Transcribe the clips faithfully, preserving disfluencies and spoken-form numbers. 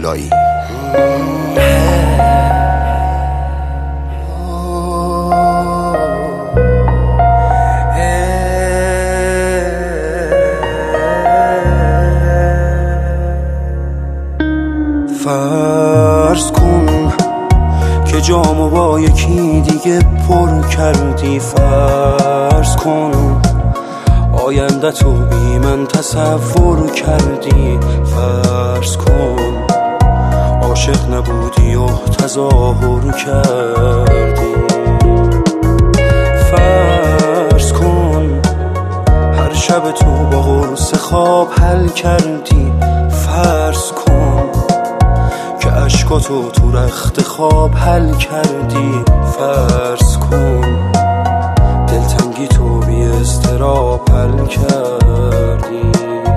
طلایی. فرض کن که جامو با یکی دیگه پر کردی، فرض کن آینده تو بی من تصور کردی، فرض کن عاشق نبودی و تظاهر کردی، فرض کن هر شب تو با قرص خواب حل کردی، فرض کن که عشقاتو تو رخت خواب حل کردی، فرض کن دلتنگی تو بی اضطراب حل کردی.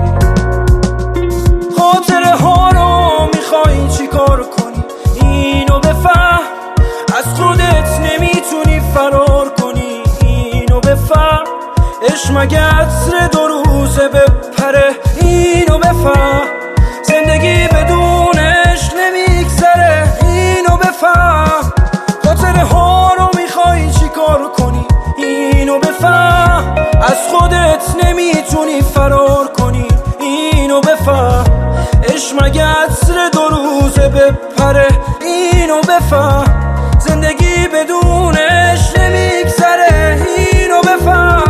خاطره ها رو میخوای چی کار کنی؟ اینو بفهم، از خودت نمیتونی فرار کنی، اینو بفهم عشق مگه عطر دو روزه بپره، اینو بفهم زندگی بدون عشق نمیگذره، اینو بفهم. خاطره ها رو میخوای چی کار کنی؟ اینو بفهم، از خودت نمیتونی فرار کنی، اینو بفهم عشق مگه عطر دو روزه بپره، اینو بفهم زندگی بدون عشق نمیگذره، اینو بفهم.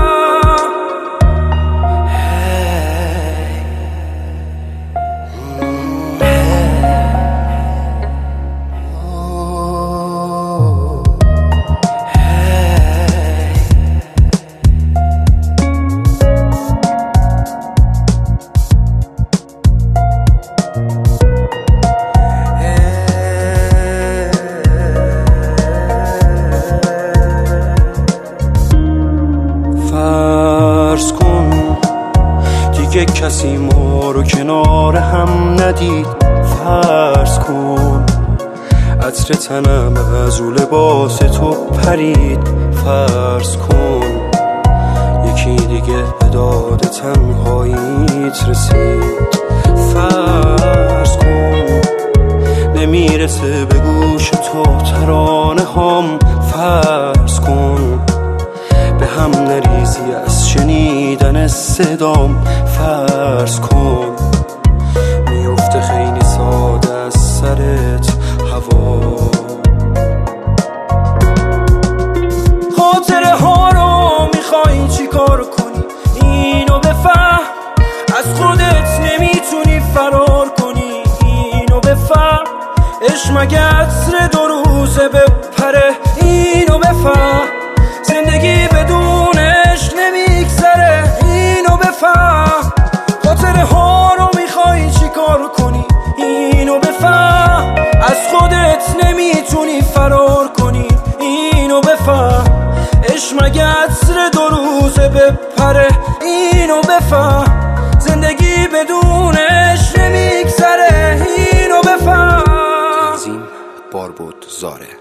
فرض کن دیگه کسی ما رو کنار هم ندید، فرض کن عطر تنم از رو لباس تو پرید، فرض کن یکی دیگه به داد تنهاییت رسید، فرض کن نمیرسه به گوش تو ترانه هم، فرض کن به هم نریزی از شنیدن صدام، فرض کن میفته خیلی ساده از سرت هوا. خاطره ها رو میخوای چی کار کنی؟ اینو بفهم، از خودت نمیتونی فرار کنی، اینو بفهم عشق مگه عطر دو روزه بپره، اینو بفهم زندگی بدون عشق نمیگذره، اینو بفهم. خاطره ها رو میخوای چی کار کنی؟ اینو بفهم، از خودت نمیتونی فرار کنی، اینو بفهم عشق مگه عطر دو روزه بپره، اینو بفهم زندگی بدون عشق نمیگذره، اینو بفهم. تنظیم باربود زاره.